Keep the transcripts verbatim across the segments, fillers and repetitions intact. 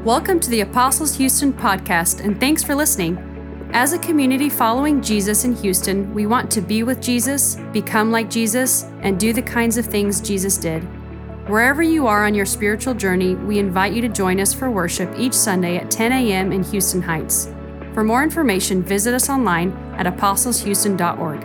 Welcome to the Apostles Houston podcast, and thanks for listening. As a community following Jesus in Houston, we want to be with Jesus, become like Jesus, and do the kinds of things Jesus did. Wherever you are on your spiritual journey, we invite you to join us for worship each Sunday at ten a.m. in Houston Heights. For more information, visit us online at apostles houston dot org.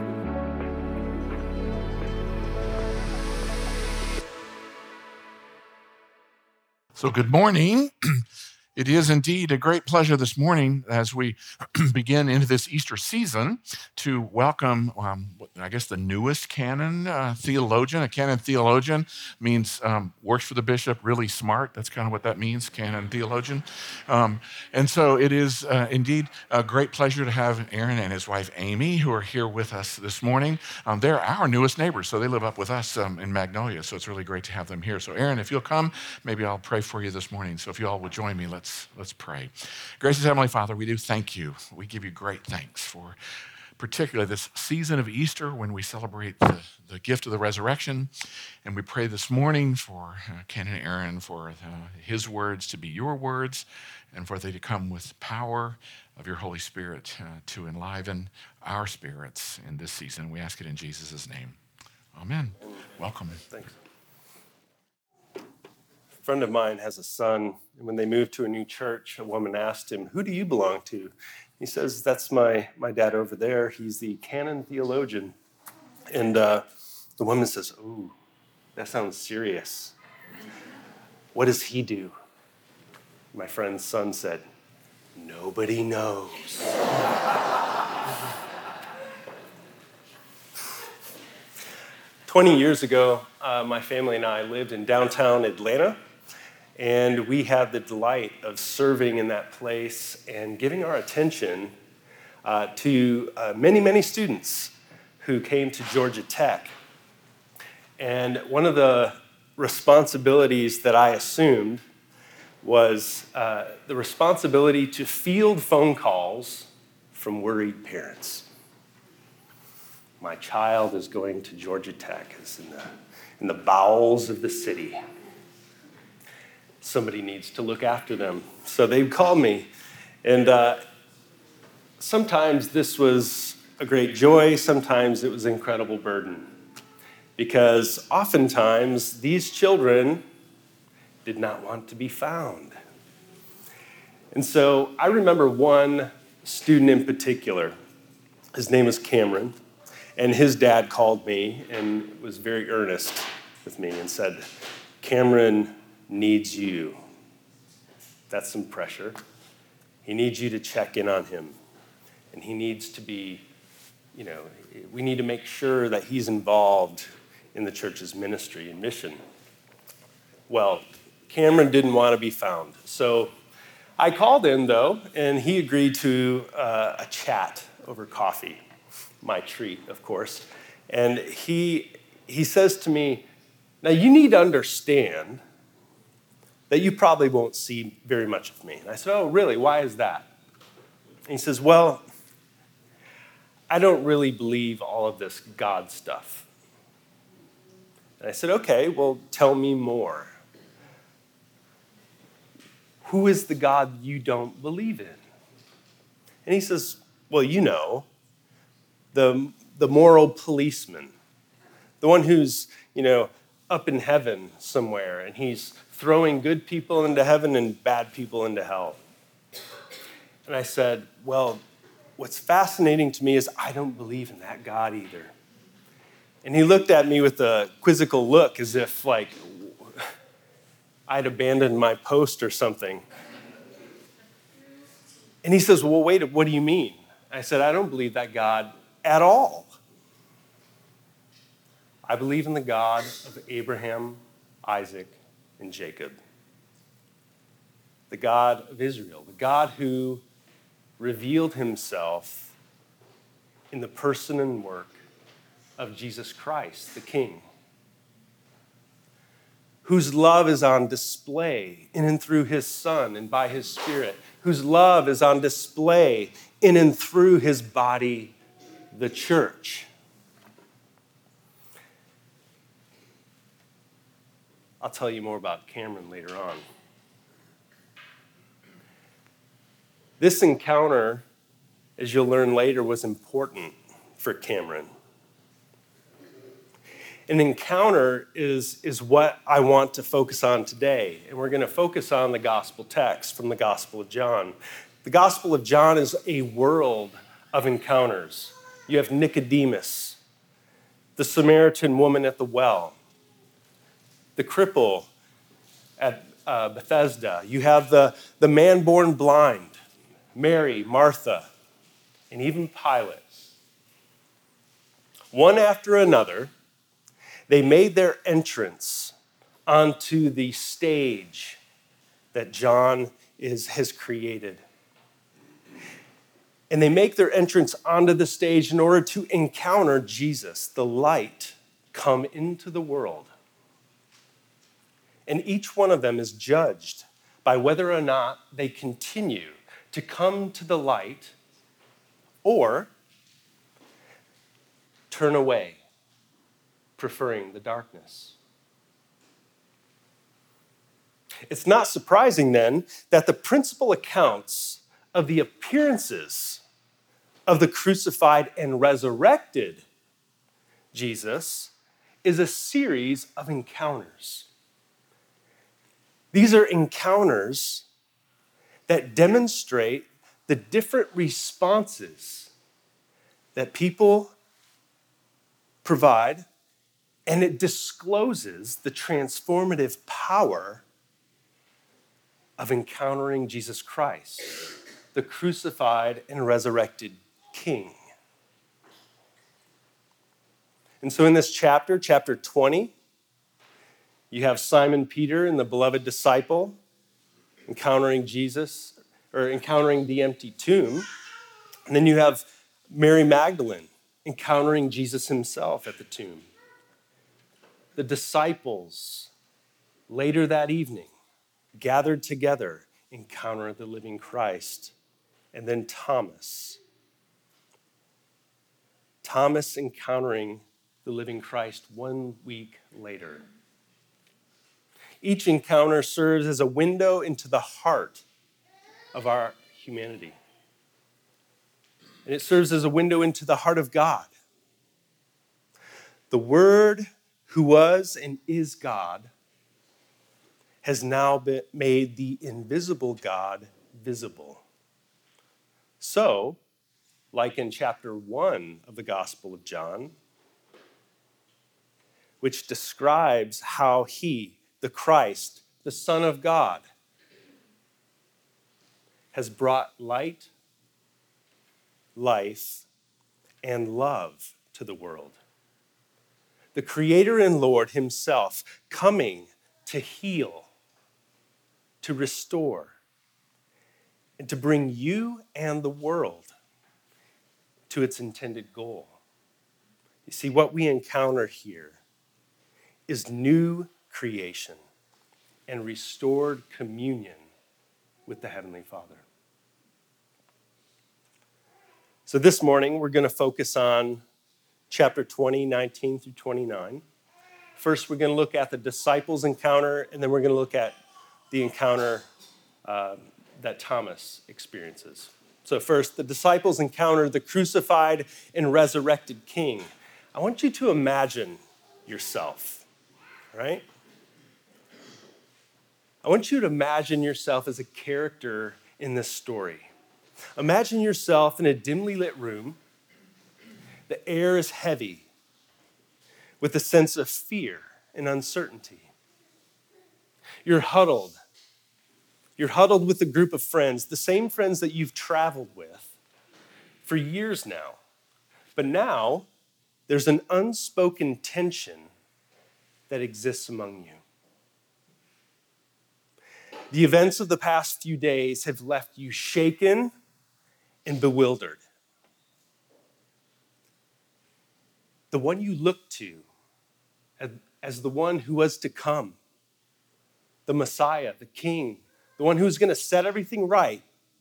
So good morning. It is indeed a great pleasure this morning as we begin into this Easter season to welcome, um, I guess, the newest canon uh, theologian. A canon theologian means um, works for the bishop, really smart. That's kind of what that means, canon theologian. Um, and so it is uh, indeed a great pleasure to have Aaron and his wife, Amy, who are here with us this morning. Um, they're our newest neighbors, so they live up with us um, in Magnolia, so it's really great to have them here. So Aaron, if you'll come, maybe I'll pray for you this morning. So if you all would join me, let's Let's, let's pray. Gracious Heavenly Father, we do thank you. We give you great thanks for particularly this season of Easter when we celebrate the, the gift of the resurrection. And we pray this morning for uh, Ken and Aaron, for uh, his words to be your words, and for they to come with power of your Holy Spirit uh, to enliven our spirits in this season. We ask it in Jesus' name. Amen. Welcome. Thanks. A friend of mine has a son, and when they moved to a new church, a woman asked him, "Who do you belong to?" He says, "That's my, my dad over there. He's the canon theologian." And uh, the woman says, "Ooh, that sounds serious. What does he do?" My friend's son said, "Nobody knows." twenty years ago, uh, my family and I lived in downtown Atlanta. And we had the delight of serving in that place and giving our attention uh, to uh, many, many students who came to Georgia Tech. And one of the responsibilities that I assumed was uh, the responsibility to field phone calls from worried parents. My child is going to Georgia Tech. It's in the, in the bowels of the city. Somebody needs to look after them. So they'd call me. And uh, sometimes this was a great joy. Sometimes it was an incredible burden. Because oftentimes these children did not want to be found. And so I remember one student in particular. His name was Cameron. And his dad called me and was very earnest with me and said, "Cameron needs you." That's some pressure. He needs you to check in on him. And he needs to be, you know, we need to make sure that he's involved in the church's ministry and mission. Well, Cameron didn't want to be found. So I called him, though, and he agreed to uh, a chat over coffee. My treat, of course. And he he says to me, "Now you need to understand that you probably won't see very much of me." And I said, "Oh, really? Why is that?" And he says, "Well, I don't really believe all of this God stuff." And I said, "Okay, well, tell me more. Who is the God you don't believe in?" And he says, "Well, you know, the, the moral policeman, the one who's, you know, up in heaven somewhere, and he's throwing good people into heaven and bad people into hell." And I said, "Well, what's fascinating to me is I don't believe in that God either." And he looked at me with a quizzical look as if, like, I'd abandoned my post or something. And he says, "Well, wait, what do you mean?" I said, "I don't believe that God at all. I believe in the God of Abraham, Isaac, and Jacob. The God of Israel, the God who revealed himself in the person and work of Jesus Christ, the King, whose love is on display in and through his Son and by his Spirit, whose love is on display in and through his body, the church." I'll tell you more about Cameron later on. This encounter, as you'll learn later, was important for Cameron. An encounter is, is what I want to focus on today, and we're going to focus on the gospel text from the Gospel of John. The Gospel of John is a world of encounters. You have Nicodemus, the Samaritan woman at the well, the cripple at uh, Bethesda. You have the, the man born blind, Mary, Martha, and even Pilate. One after another, they made their entrance onto the stage that John is, has created. And they make their entrance onto the stage in order to encounter Jesus, the light, come into the world. And each one of them is judged by whether or not they continue to come to the light or turn away, preferring the darkness. It's not surprising then that the principal accounts of the appearances of the crucified and resurrected Jesus is a series of encounters. These are encounters that demonstrate the different responses that people provide, and it discloses the transformative power of encountering Jesus Christ, the crucified and resurrected King. And so in this chapter, chapter twenty, you have Simon Peter and the beloved disciple encountering Jesus, or encountering the empty tomb. And then you have Mary Magdalene encountering Jesus himself at the tomb. The disciples, later that evening, gathered together, encounter the living Christ. And then Thomas. Thomas encountering the living Christ one week later. Each encounter serves as a window into the heart of our humanity. And it serves as a window into the heart of God. The Word who was and is God has now been made the invisible God visible. So, like in chapter one of the Gospel of John, which describes how he, the Christ, the Son of God, has brought light, life, and love to the world. The Creator and Lord himself coming to heal, to restore, and to bring you and the world to its intended goal. You see, what we encounter here is new creation and restored communion with the Heavenly Father. So this morning, we're going to focus on chapter twenty, nineteen through twenty-nine. First, we're going to look at the disciples' encounter, and then we're going to look at the encounter uh, that Thomas experiences. So first, the disciples encounter the crucified and resurrected King. I want you to imagine yourself, right? I want you to imagine yourself as a character in this story. Imagine yourself in a dimly lit room. The air is heavy with a sense of fear and uncertainty. You're huddled. You're huddled with a group of friends, the same friends that you've traveled with for years now. But now, there's an unspoken tension that exists among you. The events of the past few days have left you shaken and bewildered. The one you look to as the one who was to come, the Messiah, the King, the one who's going to set everything right,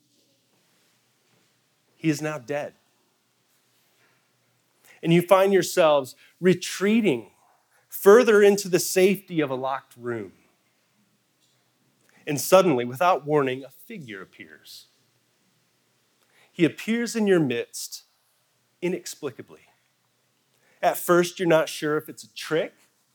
he is now dead. And you find yourselves retreating further into the safety of a locked room. And suddenly, without warning, a figure appears. He appears in your midst inexplicably. At first, you're not sure if it's a trick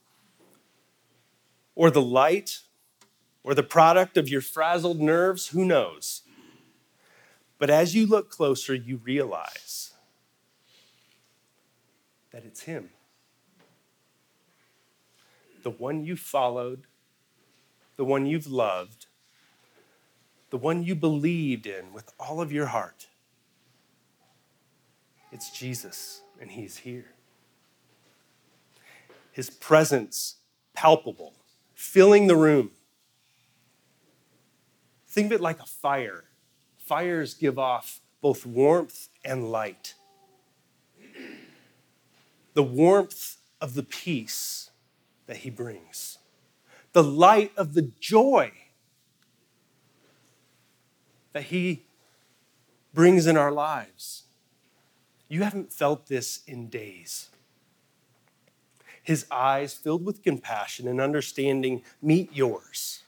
or the light or the product of your frazzled nerves. Who knows? But as you look closer, you realize that it's him. The one you followed, the one you've loved, the one you believed in with all of your heart. It's Jesus, and he's here. His presence palpable, filling the room. Think of it like a fire. Fires give off both warmth and light. The warmth of the peace that he brings. The light of the joy that he brings in our lives. You haven't felt this in days. His eyes, filled with compassion and understanding, meet yours.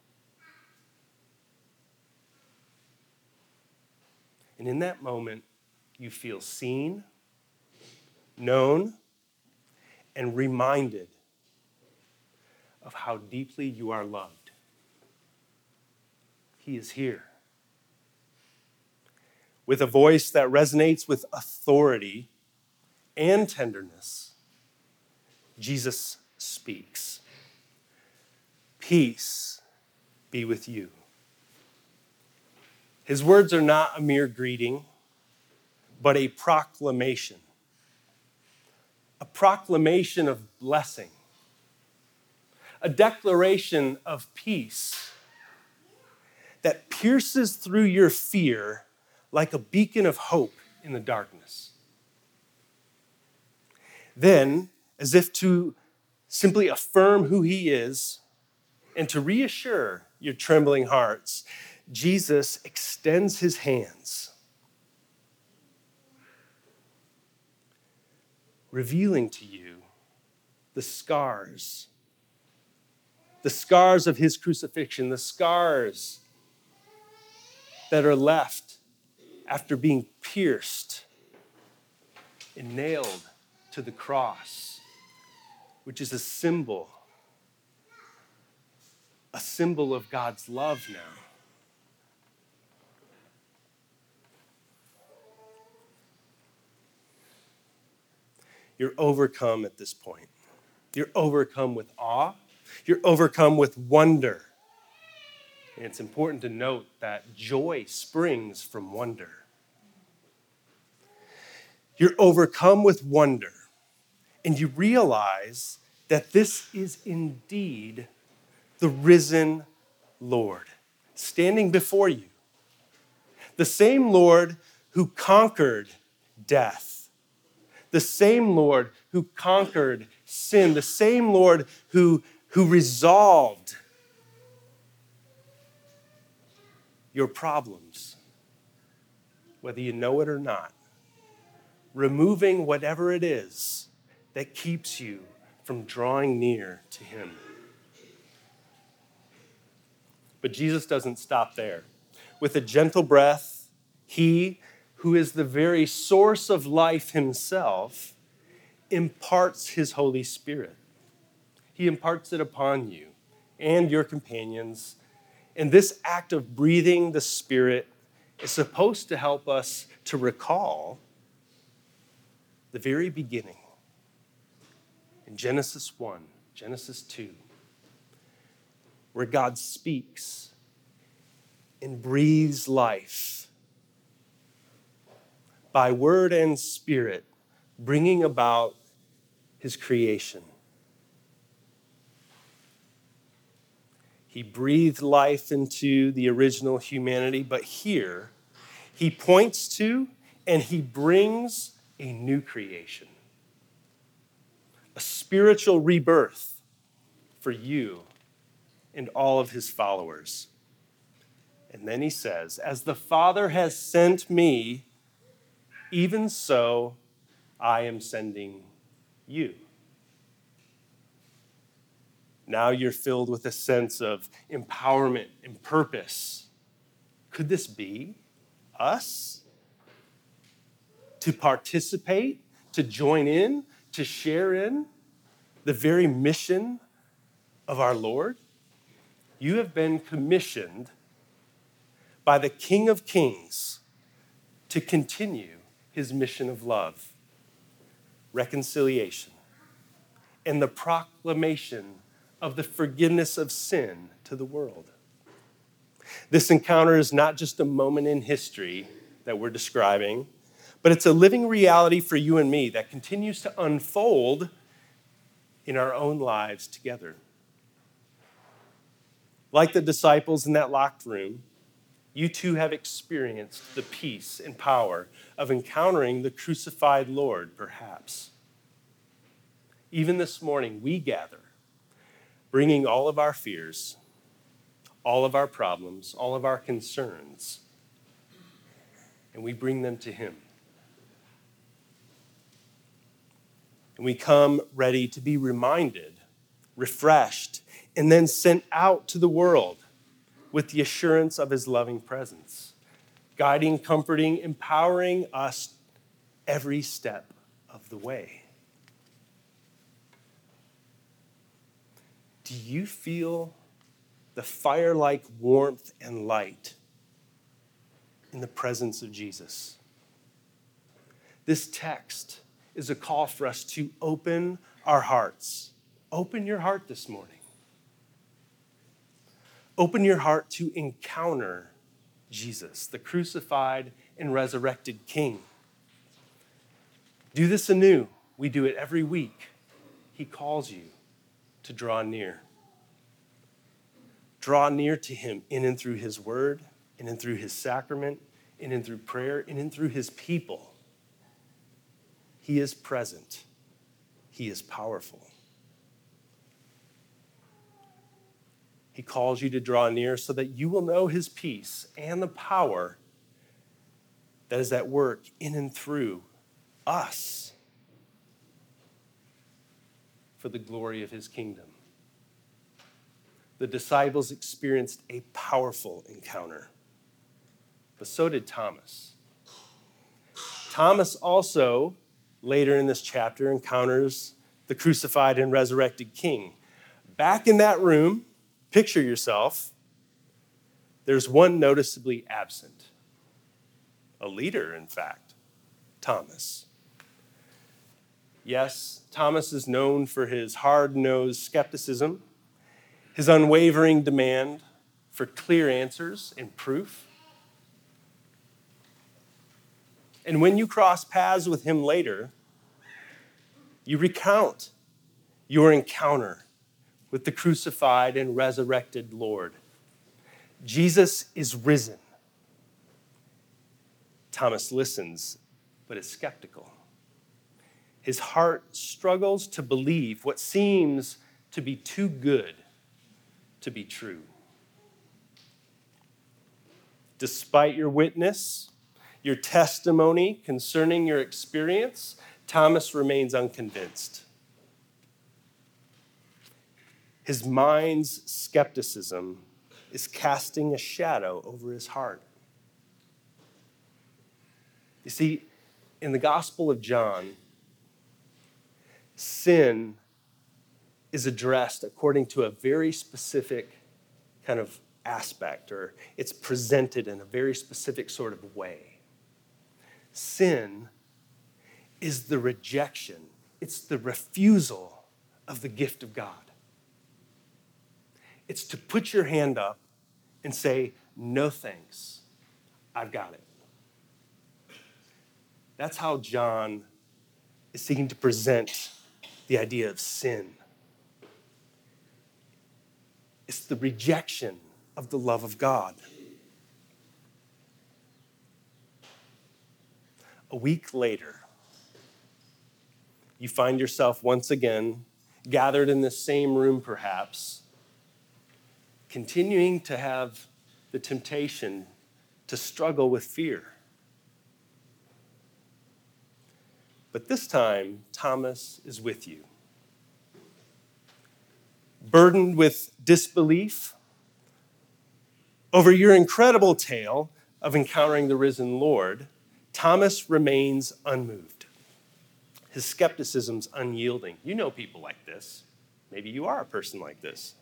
And in that moment, you feel seen, known, and reminded of how deeply you are loved. He is here. With a voice that resonates with authority and tenderness, Jesus speaks. Peace be with you. His words are not a mere greeting, but a proclamation. A proclamation of blessing. A declaration of peace that pierces through your fear like a beacon of hope in the darkness. Then, as if to simply affirm who he is and to reassure your trembling hearts, Jesus extends his hands, revealing to you the scars, the scars of his crucifixion, the scars that are left after being pierced and nailed to the cross, which is a symbol, a symbol of God's love now. You're overcome at this point. You're overcome with awe. You're overcome with wonder. And it's important to note that joy springs from wonder. You're overcome with wonder, and you realize that this is indeed the risen Lord standing before you. The same Lord who conquered death. The same Lord who conquered sin. The same Lord who, who resolved your problems, whether you know it or not. Removing whatever it is that keeps you from drawing near to him. But Jesus doesn't stop there. With a gentle breath, he, who is the very source of life himself, imparts his Holy Spirit. He imparts it upon you and your companions. And this act of breathing the Spirit is supposed to help us to recall the very beginning. In Genesis one, Genesis two, where God speaks and breathes life by word and spirit, bringing about his creation. He breathed life into the original humanity, but here he points to and he brings a new creation, a spiritual rebirth for you and all of his followers. And then he says, as the Father has sent me, even so I am sending you. Now you're filled with a sense of empowerment and purpose. Could this be us? to participate, to join in, to share in the very mission of our Lord? You have been commissioned by the King of Kings to continue his mission of love, reconciliation, and the proclamation of the forgiveness of sin to the world. This encounter is not just a moment in history that we're describing, but it's a living reality for you and me that continues to unfold in our own lives together. Like the disciples in that locked room, you too have experienced the peace and power of encountering the crucified Lord, perhaps. Even this morning, we gather, bringing all of our fears, all of our problems, all of our concerns, and we bring them to him. And we come ready to be reminded, refreshed, and then sent out to the world with the assurance of his loving presence, guiding, comforting, empowering us every step of the way. Do you feel the fire-like warmth and light in the presence of Jesus? This text is a call for us to open our hearts. Open your heart this morning. Open your heart to encounter Jesus, the crucified and resurrected King. Do this anew. We do it every week. He calls you to draw near. Draw near to him in and through his word, in and through his sacrament, in and through prayer, in and through his people. He is present. He is powerful. He calls you to draw near so that you will know his peace and the power that is at work in and through us for the glory of his kingdom. The disciples experienced a powerful encounter, but so did Thomas. Thomas also, later in this chapter, encounters the crucified and resurrected King. Back in that room, picture yourself, there's one noticeably absent. A leader, in fact, Thomas. Yes, Thomas is known for his hard-nosed skepticism, his unwavering demand for clear answers and proof. And when you cross paths with him later, you recount your encounter with the crucified and resurrected Lord. Jesus is risen. Thomas listens, but is skeptical. His heart struggles to believe what seems to be too good to be true. Despite your witness, your testimony concerning your experience, Thomas remains unconvinced. His mind's skepticism is casting a shadow over his heart. You see, in the Gospel of John, sin is addressed according to a very specific kind of aspect, or it's presented in a very specific sort of way. Sin is the rejection, it's the refusal of the gift of God. It's to put your hand up and say, no thanks, I've got it. That's how John is seeking to present the idea of sin. It's the rejection of the love of God. A week later, you find yourself once again gathered in the same room, perhaps, continuing to have the temptation to struggle with fear. But this time, Thomas is with you. Burdened with disbelief over your incredible tale of encountering the risen Lord, Thomas remains unmoved. His skepticism's unyielding. You know people like this. Maybe you are a person like this.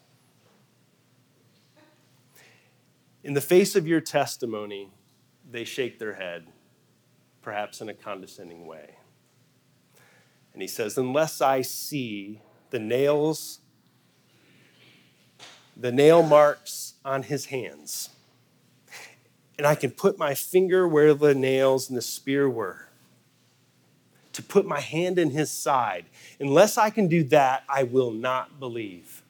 In the face of your testimony, they shake their head, perhaps in a condescending way. And he says, unless I see the nails, the nail marks on his hands, and I can put my finger where the nails and the spear were, to put my hand in his side, unless I can do that, I will not believe.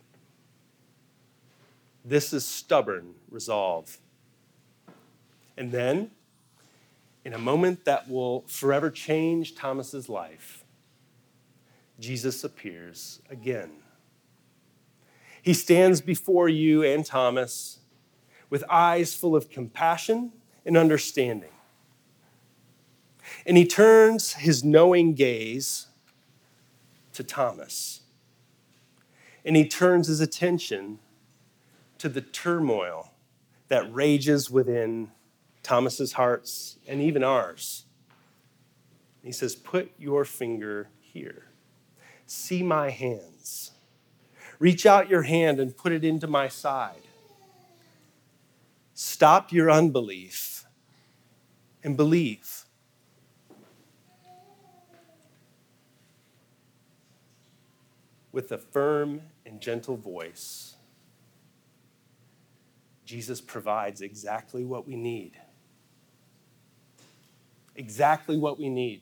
This is stubborn resolve. And then, in a moment that will forever change Thomas's life, Jesus appears again. He stands before you and Thomas with eyes full of compassion and understanding. And he turns his knowing gaze to Thomas. And he turns his attention to the turmoil that rages within Thomas's hearts and even ours. He says, put your finger here. See my hands. Reach out your hand and put it into my side. Stop your unbelief and believe. With a firm and gentle voice, Jesus provides exactly what we need. Exactly what we need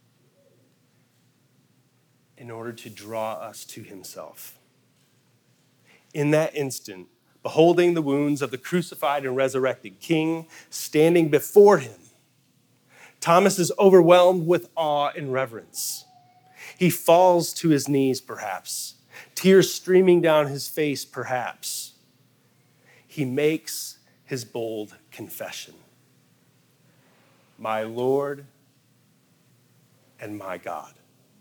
in order to draw us to himself. In that instant, beholding the wounds of the crucified and resurrected King standing before him, Thomas is overwhelmed with awe and reverence. He falls to his knees, perhaps, tears streaming down his face, perhaps. He makes his bold confession. My Lord and my God.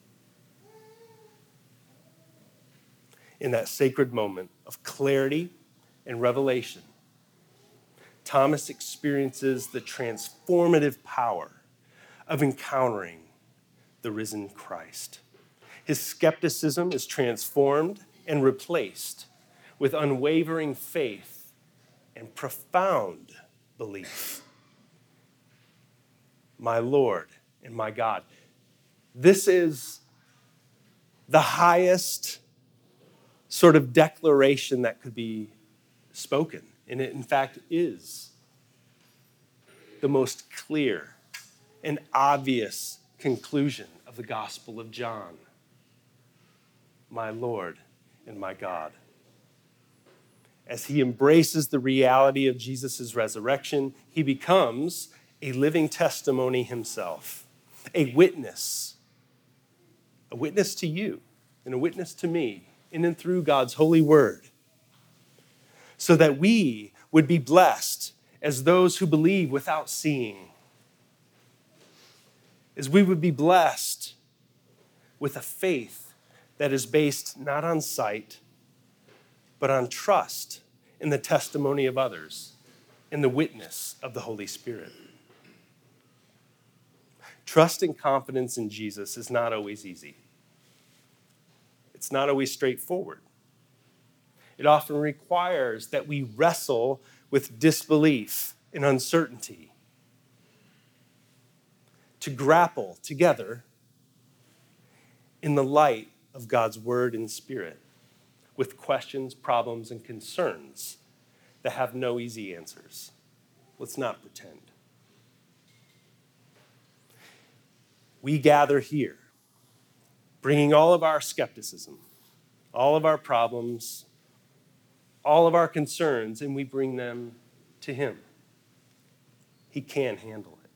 In that sacred moment of clarity and revelation, Thomas experiences the transformative power of encountering the risen Christ. His skepticism is transformed and replaced with unwavering faith and profound belief. My Lord and my God. This is the highest sort of declaration that could be spoken. And it, in fact, is the most clear and obvious conclusion of the Gospel of John. My Lord and my God. As he embraces the reality of Jesus' resurrection, he becomes a living testimony himself, a witness, a witness to you and a witness to me in and through God's holy word, so that we would be blessed as those who believe without seeing, as we would be blessed with a faith that is based not on sight, but on trust in the testimony of others, in the witness of the Holy Spirit. Trust and confidence in Jesus is not always easy. It's not always straightforward. It often requires that we wrestle with disbelief and uncertainty, to grapple together in the light of God's word and spirit with questions, problems, and concerns that have no easy answers. Let's not pretend. We gather here, bringing all of our skepticism, all of our problems, all of our concerns, and we bring them to him. He can handle it.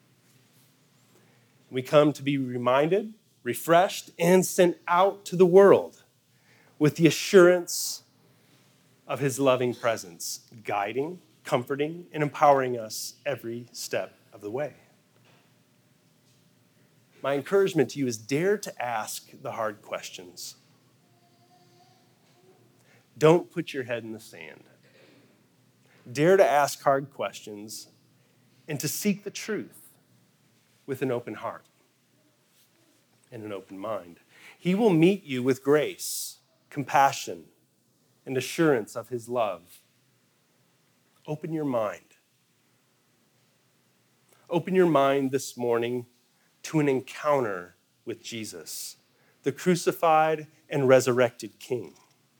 We come to be reminded, refreshed, and sent out to the world with the assurance of his loving presence, guiding, comforting, and empowering us every step of the way. My encouragement to you is dare to ask the hard questions. Don't put your head in the sand. Dare to ask hard questions and to seek the truth. with an open heart and an open mind. He will meet you with grace, compassion, and assurance of his love. Open your mind. Open your mind this morning to an encounter with Jesus, the crucified and resurrected King.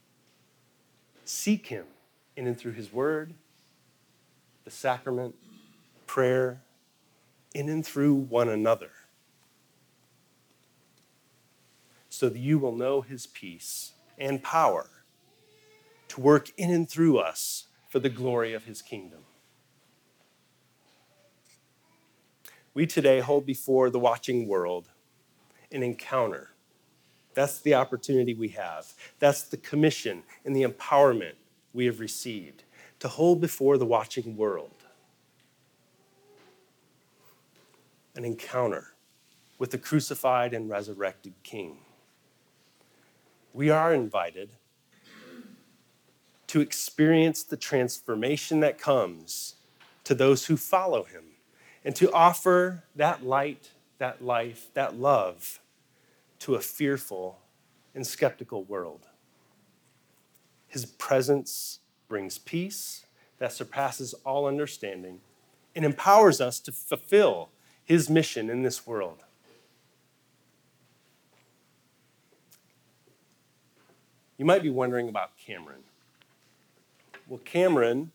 Seek him in and through his word, the sacrament, prayer, in and through one another, so that you will know his peace and power to work in and through us for the glory of his kingdom. We today hold before the watching world an encounter. That's the opportunity we have. That's the commission and the empowerment we have received to hold before the watching world an encounter with the crucified and resurrected King. We are invited to experience the transformation that comes to those who follow him and to offer that light, that life, that love to a fearful and skeptical world. His presence brings peace that surpasses all understanding and empowers us to fulfill his mission in this world. You might be wondering about Cameron. Well, Cameron,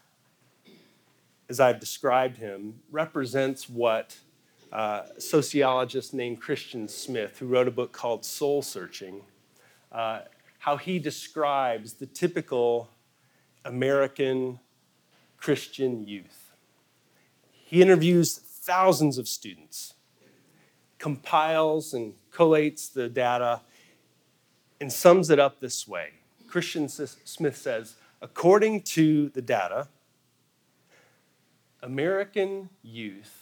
as I've described him, represents what uh, a sociologist named Christian Smith, who wrote a book called Soul Searching, uh, how he describes the typical American Christian youth. He interviews thousands of students, compiles and collates the data, and sums it up this way. Christian Smith says, according to the data, American youth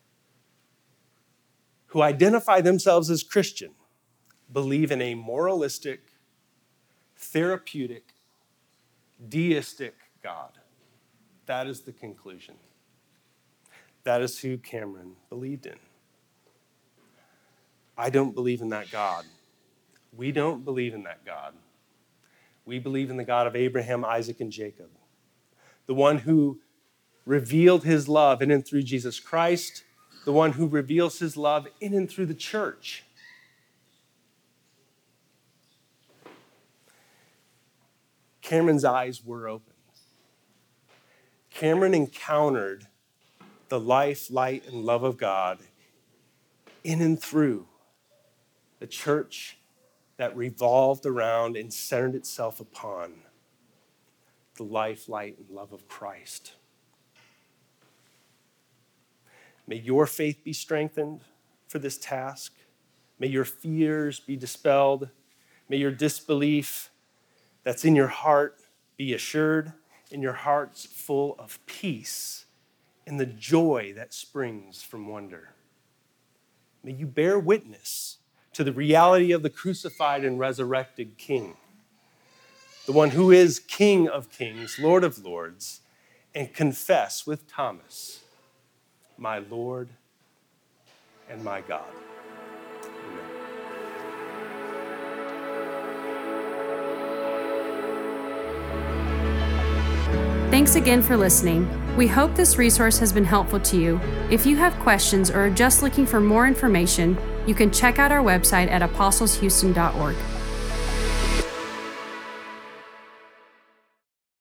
who identify themselves as Christian believe in a moralistic, therapeutic, deistic God. That is the conclusion. That is who Cameron believed in. I don't believe in that God. We don't believe in that God. We believe in the God of Abraham, Isaac, and Jacob, the one who revealed his love in and through Jesus Christ, the one who reveals his love in and through the church. Cameron's eyes were opened. Cameron encountered the life, light, and love of God in and through the church that revolved around and centered itself upon the life, light, and love of Christ. May your faith be strengthened for this task. May your fears be dispelled. May your disbelief that's in your heart be assured, and your heart's full of peace and the joy that springs from wonder. May you bear witness to the reality of the crucified and resurrected King, the one who is King of kings, Lord of lords, and confess with Thomas, my Lord and my God. Amen. Thanks again for listening. We hope this resource has been helpful to you. If you have questions or are just looking for more information, you can check out our website at apostleshouston dot org.